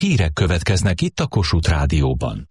Hírek következnek itt a Kossuth Rádióban.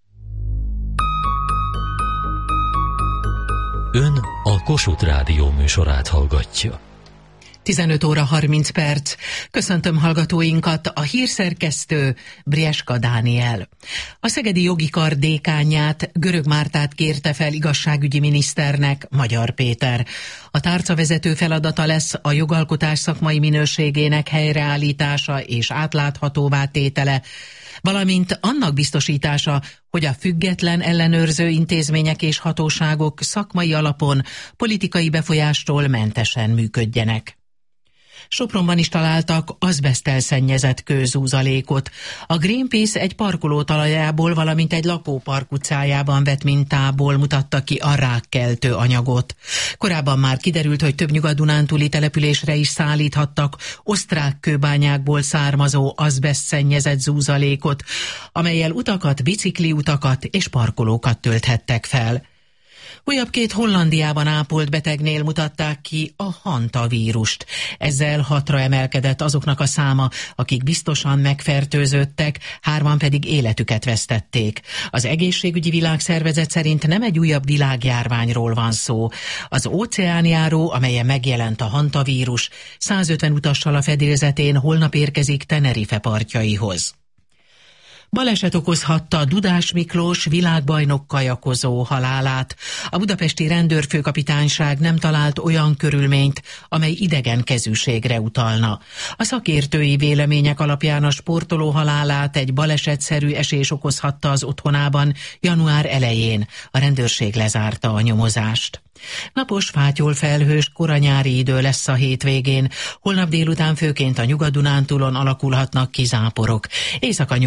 Ön a Kossuth Rádió műsorát hallgatja. 15 óra 30 perc. Köszöntöm hallgatóinkat, a hírszerkesztő Brieska Dániel. A Szegedi Jogi Kar dékánját, Görög Mártát kérte fel igazságügyi miniszternek Magyar Péter. A tárcavezető feladata lesz a jogalkotás szakmai minőségének helyreállítása és átláthatóvá tétele, valamint annak biztosítása, hogy a független ellenőrző intézmények és hatóságok szakmai alapon, politikai befolyástól mentesen működjenek. Sopronban is találtak azbeszttel szennyezett kőzúzalékot. A Greenpeace egy parkoló talajából, valamint egy lakópark utcájában vett mintából mutatta ki a rákkeltő anyagot. Korábban már kiderült, hogy több nyugat-dunántúli településre is szállíthattak osztrák kőbányákból származó azbeszt szennyezett zúzalékot, amellyel utakat, bicikliutakat és parkolókat tölthettek fel. Újabb 2 Hollandiában ápolt betegnél mutatták ki a hantavírust. Ezzel 6-ra emelkedett azoknak a száma, akik biztosan megfertőzöttek, 3 pedig életüket vesztették. Az Egészségügyi Világszervezet szerint nem egy újabb világjárványról van szó. Az óceánjáró, amelyen megjelent a hantavírus, 150 utassal a fedélzetén holnap érkezik Tenerife partjaihoz. Baleset okozhatta Dudás Miklós világbajnok kajakozó halálát. A budapesti rendőrfőkapitányság nem talált olyan körülményt, amely idegen kezűségre utalna. A szakértői vélemények alapján a sportoló halálát egy balesetszerű esés okozhatta az otthonában január elején. A rendőrség lezárta a nyomozást. Napos, fátyol, felhős, kora nyári idő lesz a hétvégén. Holnap délután főként a Nyugat-Dunántúlon alakulhatnak ki záporok.